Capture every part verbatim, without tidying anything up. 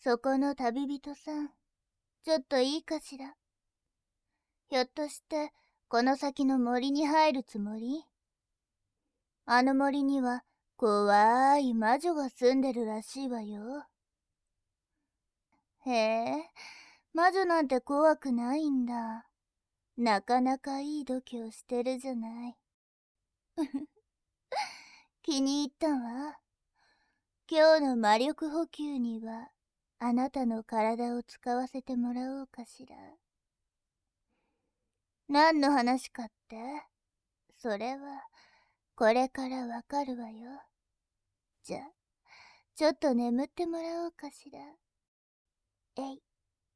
そこの旅人さん、ちょっといいかしら。ひょっとして、この先の森に入るつもり？あの森には、怖い魔女が住んでるらしいわよ。へえ、魔女なんて怖くないんだ。なかなかいい度胸してるじゃない。気に入ったわ。今日の魔力補給には、あなたの体を使わせてもらおうかしら。何の話かって？それは、これからわかるわよ。じゃ、ちょっと眠ってもらおうかしら。えい。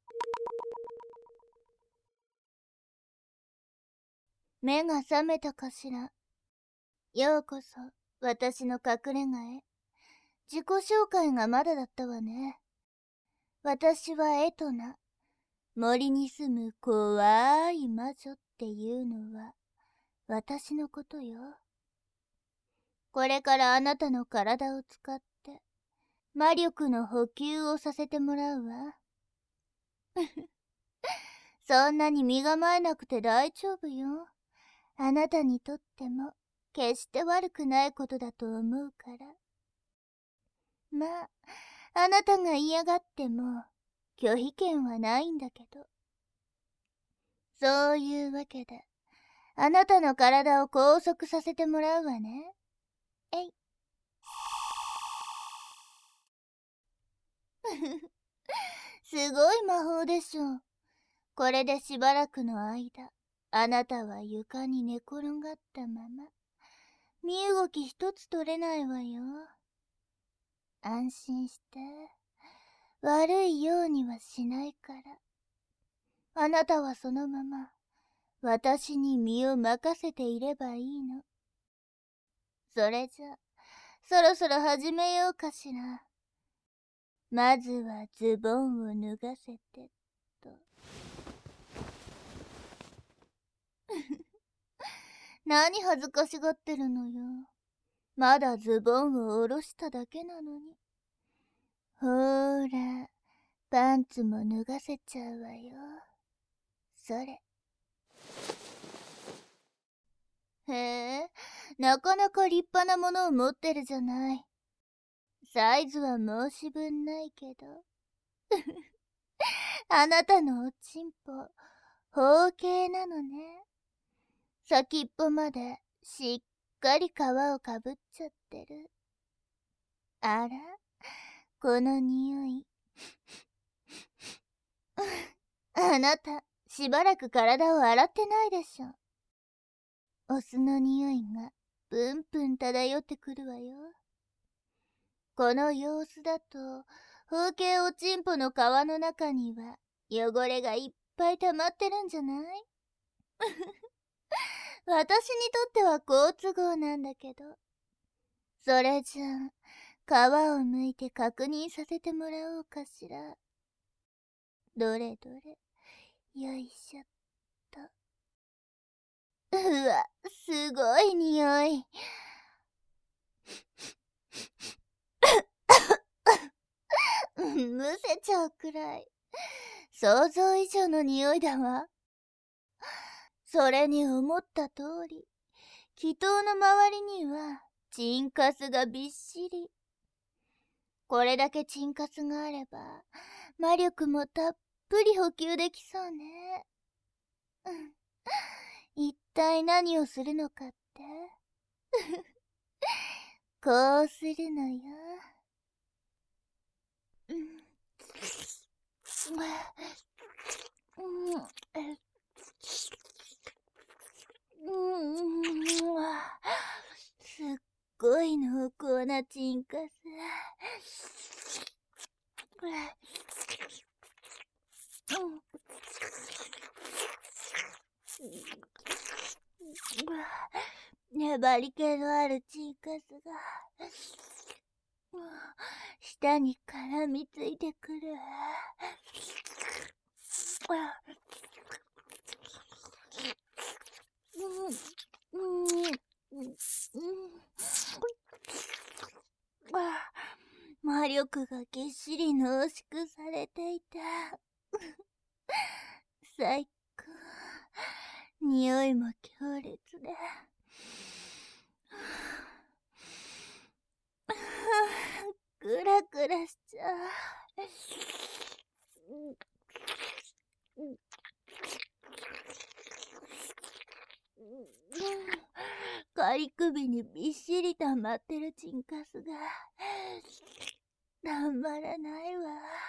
目が覚めたかしら。ようこそ、私の隠れ家へ。自己紹介がまだだったわね。私はエトナ。森に住む怖い魔女っていうのは、私のことよ。これからあなたの体を使って、魔力の補給をさせてもらうわ。そんなに身構えなくて大丈夫よ。あなたにとっても、決して悪くないことだと思うから。まあ、あなたが嫌がっても、拒否権はないんだけど。そういうわけで、あなたの体を拘束させてもらうわね。えい。すごい魔法でしょ。これでしばらくの間、あなたは床に寝転がったまま、身動き一つ取れないわよ。安心して。悪いようにはしないから。あなたはそのまま、私に身を任せていればいいの。それじゃ、そろそろ始めようかしら。まずはズボンを脱がせてと。何恥ずかしがってるのよ。まだズボンを下ろしただけなのに。ほーら、パンツも脱がせちゃうわよ。それ。へえ、なかなか立派なものを持ってるじゃない。サイズは申し分ないけど。あなたのおちんぽ、方形なのね。先っぽまでしっかり皮をかぶっちゃってる。あら、この匂い。あなた、しばらく体を洗ってないでしょ。お酢の匂いがプンプン漂ってくるわよ。この様子だと、風景おちんぽの皮の中には汚れがいっぱい溜まってるんじゃない？私にとっては好都合なんだけど。それじゃあ、皮を剥いて確認させてもらおうかしら。どれどれ、よいしょっと。うわ、すごい匂い。むせちゃうくらい。想像以上の匂いだわ。それに思った通り、祈祷の周りにはチンカスがびっしり。これだけチンカスがあれば、魔力もたっぷり補給できそうね。うん、一体何をするのかって？こうするのよ。うん、すっごい濃厚なチンカス。粘り気のあるチンカスが舌に絡みついてくる。 魔力がぎっしり濃縮されていた。最高。匂いも強烈で。グラグラしちゃう。仮首にびっしり溜まってるチンカスがたまらないわ。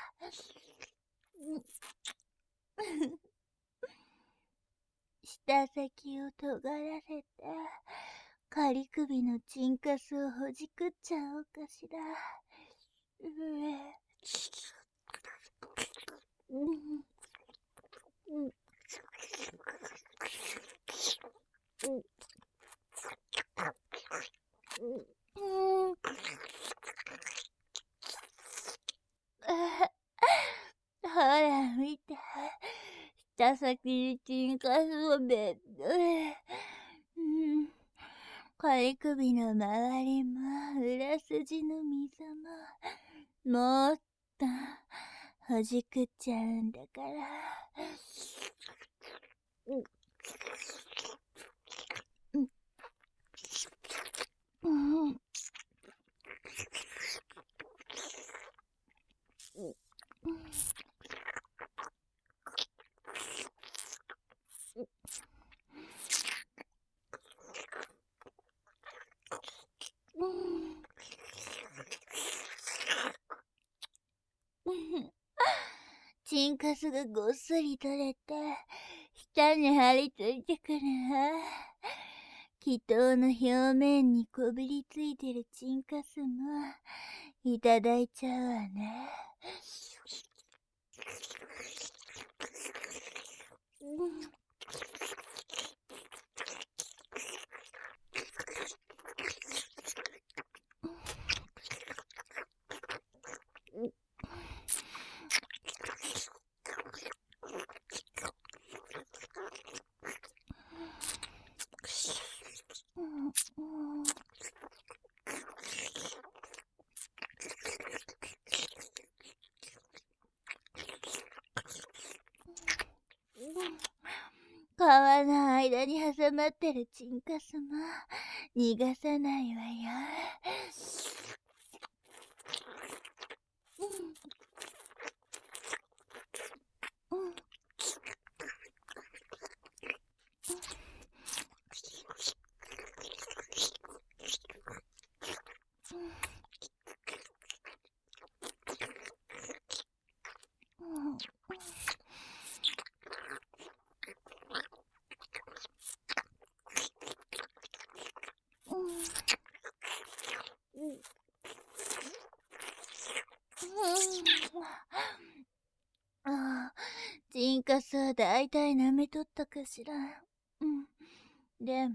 舌先を尖らせて仮首のチンカスをほじくっちゃおうかしら。うえうんうんうん、ほら見て、舌先にチンカスをべっとり。うん、仮首の周りも裏筋の溝ももっとほじくっちゃうんだから。うんうんうんチンカスがごっそり取れて舌に張り付いてくるわ。気筒の表面にこびりついてるチンカスもいただいちゃうわね。うん皮の間に挟まってるチンカスも逃がさないわよ。うんうんうんああ、チンカスはだいたい舐めとったかしら。うん。でも、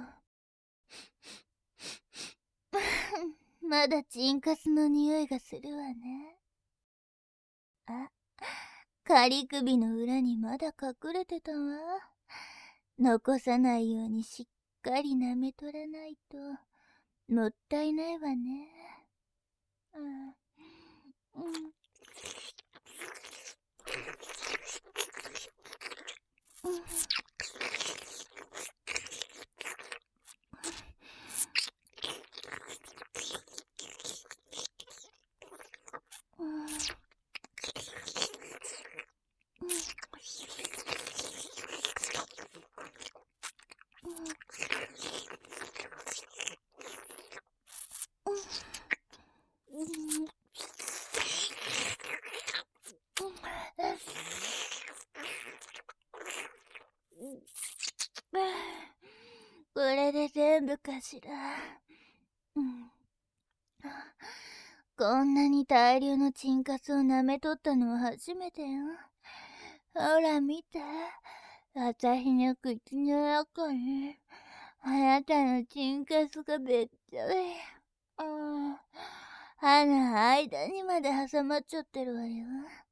まだチンカスの匂いがするわね。あ、仮首の裏にまだ隠れてたわ。残さないようにしっかり舐めとらないと、もったいないわね。うん。うん。うんうんうんこれで全部かしら。うん。こんなに大量のチンカスを舐めとったのは初めてよ。ほら見て。私の口の中に、あなたのチンカスがべっちょり。うん。歯の間にまで挟まっちゃってるわよ。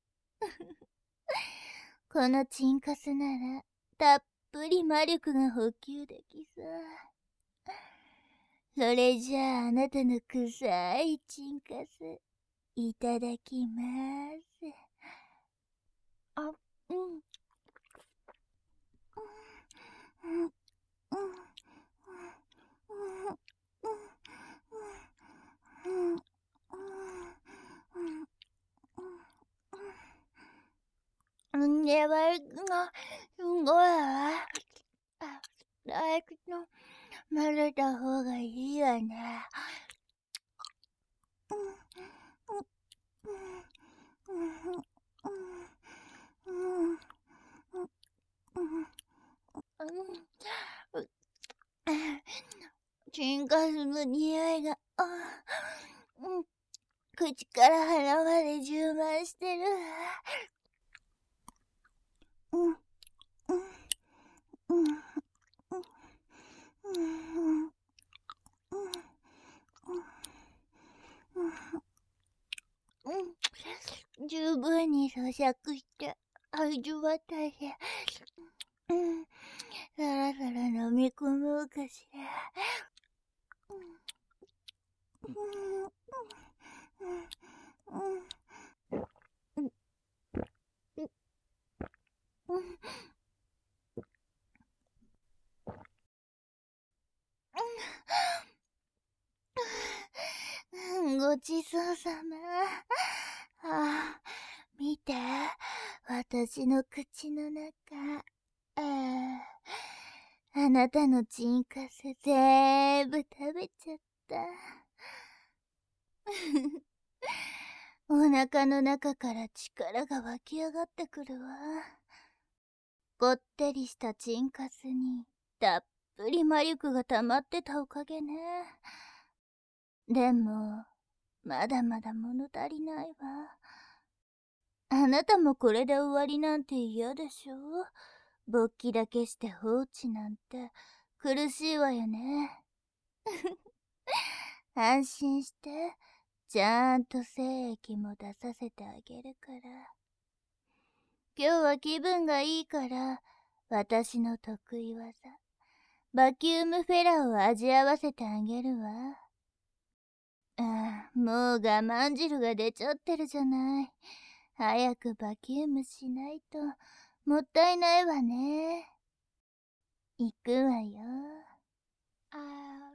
このチンカスなら、たっぷり魔力が補給できそう。それじゃああなたの臭いチンカス、 いただきます。あ、うん。うん。うん。うん。うん。では、が、すごいわ。あ、大工の混ぜた方がいいわね。うん。うん。うん。うん。うん。うん。チンカスの匂いが、あ、うん、口から鼻まで充満してる。うん、うん、うん、うん、うん、うん、うん、十分に咀嚼して味わったし、うん、そろそろ飲み込もうかしら。うん、うん、うん、うん、うん、うん、ごちそうさま。ああ、見て、私の口の中。ああ、あなたのチンカスぜーぶ食べちゃった。お腹の中から力が湧き上がってくるわ。ぽってりしたチンカスにたっぷり魔力が溜まってたおかげね。でも、まだまだ物足りないわ。あなたもこれで終わりなんて嫌でしょ？勃起だけして放置なんて苦しいわよね。安心して、ちゃんと精液も出させてあげるから。今日は気分がいいから、私の得意技、バキュームフェラを味合わせてあげるわ。ああ、もう我慢汁が出ちゃってるじゃない。早くバキュームしないと、もったいないわね。行くわよ。ああ。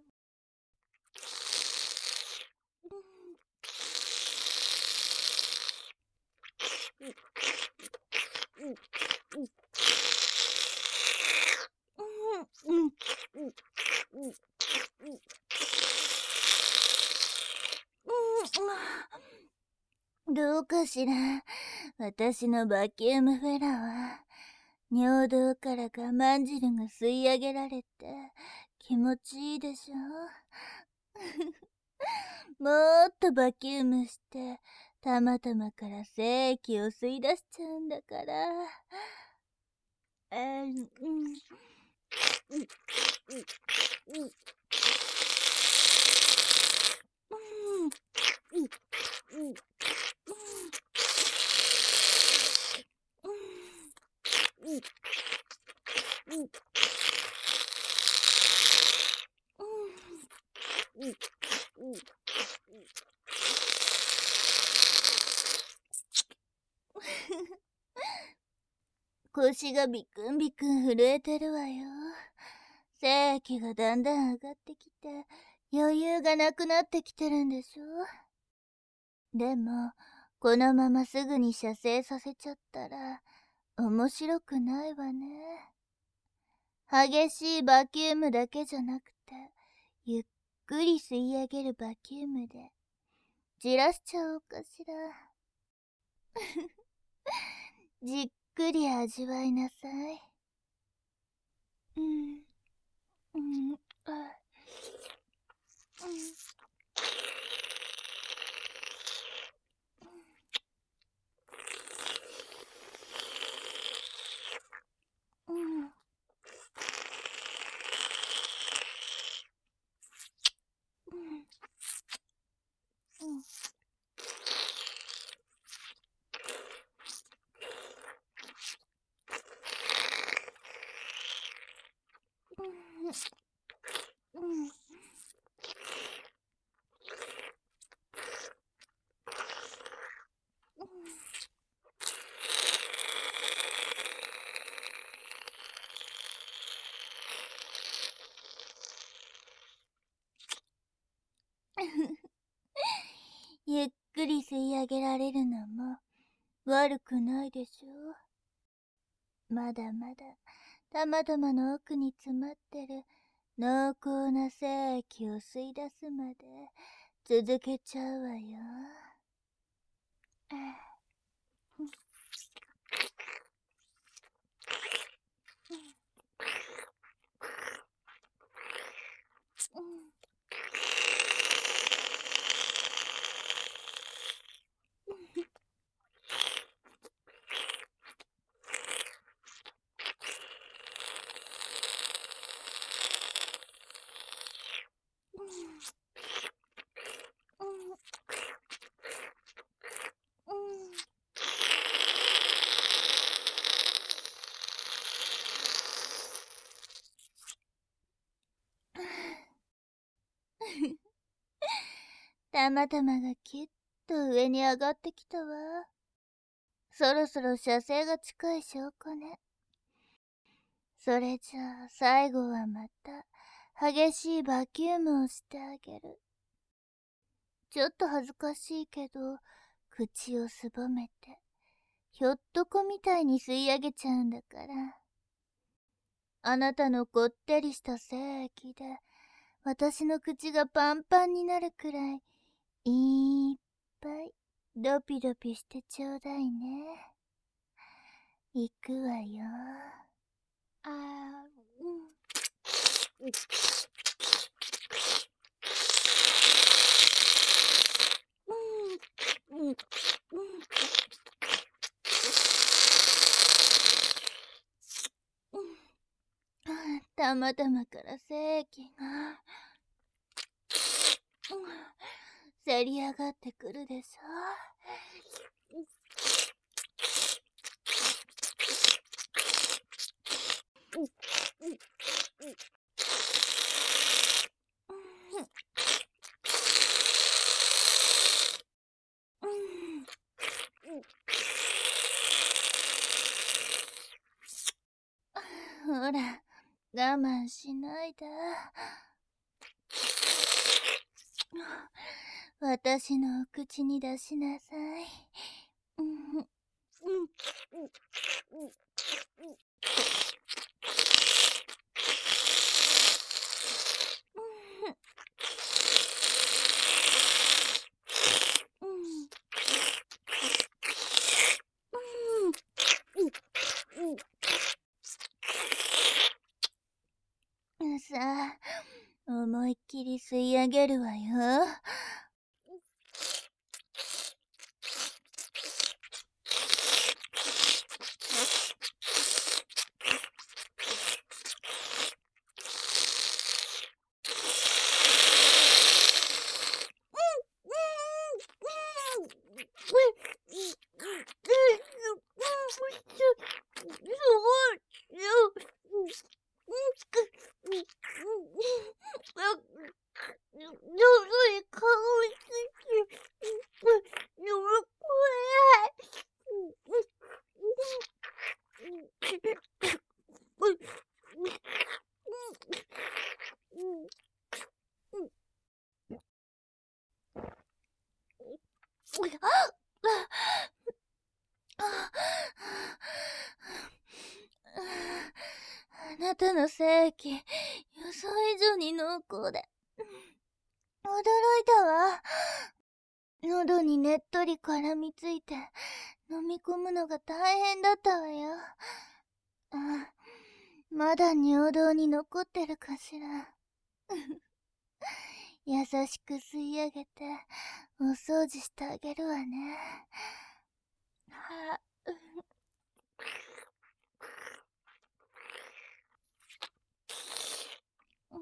どうかしら。私のバキュームフェラは尿道から我慢汁が吸い上げられて気持ちいいでしょ。もっとバキュームしてたまたまから精液を吸い出しちゃうんだから。えー、うん、うん、うん、うん、うん、うん、うん、うん、うん、うん。腰がビクンビクン震えてるわよ。精液がだんだん上がってきて余裕がなくなってきてるんでしょ。でもこのまますぐに射精させちゃったら面白くないわね。激しいバキュームだけじゃなくてゆっくり吸い上げるバキュームでじらしちゃおうかしら。じっくり味わいなさい。うん、うん、あ、うん、うん、うん、うん、うん、 くり吸い上げられるのも悪くないでしょう。まだまだたまたまの奥に詰まってる濃厚な精液を吸い出すまで続けちゃうわよ。たまたまがキュッと上に上がってきたわ。そろそろ射精が近い証拠ね。それじゃあ最後はまた激しいバキュームをしてあげる。ちょっと恥ずかしいけど口をすぼめてひょっとこみたいに吸い上げちゃうんだから。あなたのこってりした精液で私の口がパンパンになるくらいいっぱいドピドピしてちょうだいね。行くわよ。あー、うん。うん、うん、うん。たまたまから精液が、うん、せり上がってくるでしょ。ほら、我慢しないで。私のお口に出しなさい。うんうん。さあ、思いっきり吸い上げるわよ。あなたの精液、予想以上に濃厚で、驚いたわ。喉にねっとり絡みついて、飲み込むのが大変だったわよ。あ、まだ尿道に残ってるかしら。優しく吸い上げて、お掃除してあげるわね。は、うん。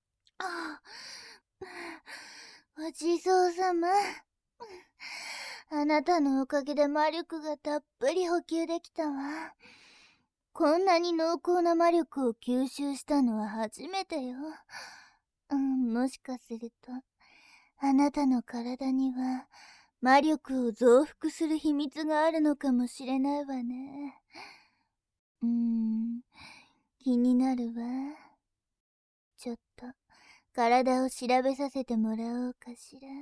ごちそうさま。 あなたのおかげで魔力がたっぷり補給できたわ。こんなに濃厚な魔力を吸収したのは初めてよ。うん、もしかすると、あなたの体には魔力を増幅する秘密があるのかもしれないわね。うーん、気になるわ。ちょっと体を調べさせてもらおうかしら。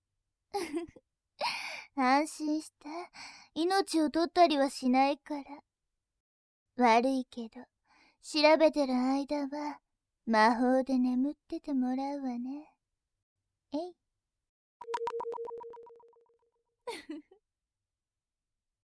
安心して、命を取ったりはしないから。悪いけど、調べてる間は魔法で眠っててもらうわね。えい。